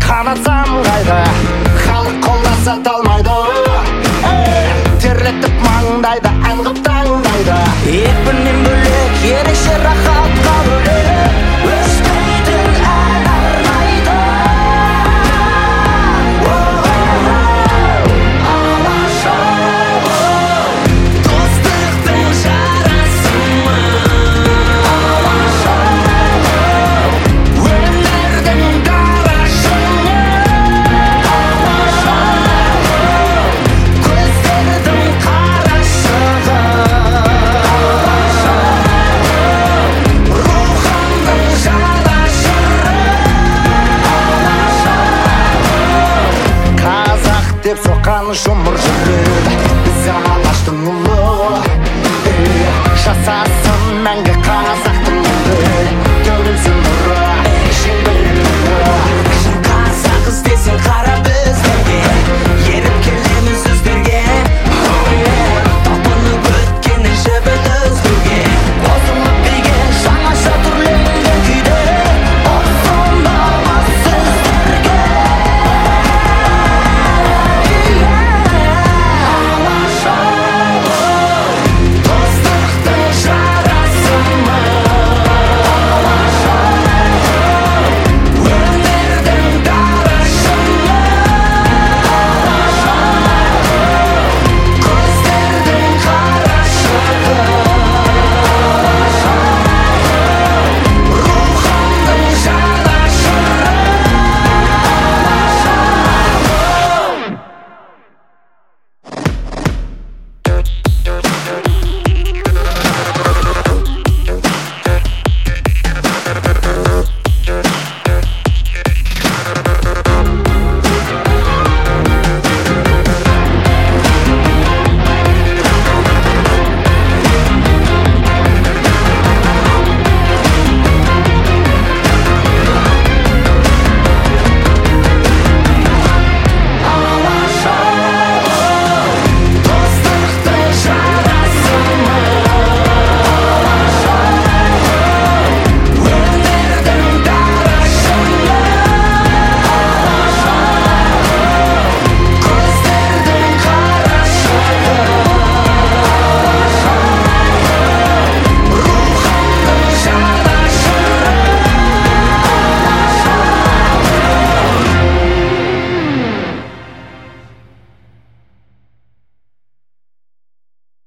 қанатсам қайда, халық қолдаса талмайды. Терлетіп маңдайды, ән қып таңдайды. Екпіннен бөлек ерекше рахатқа бөлек, өшпейтін ән арнайды. Алаша достықтың жарасы ма? Алаша өмірдің дарашы ма? Алаша көздердің қарашығы. Алаша рухымның жарашығы. Алаша қазақ деп соққан жұмыр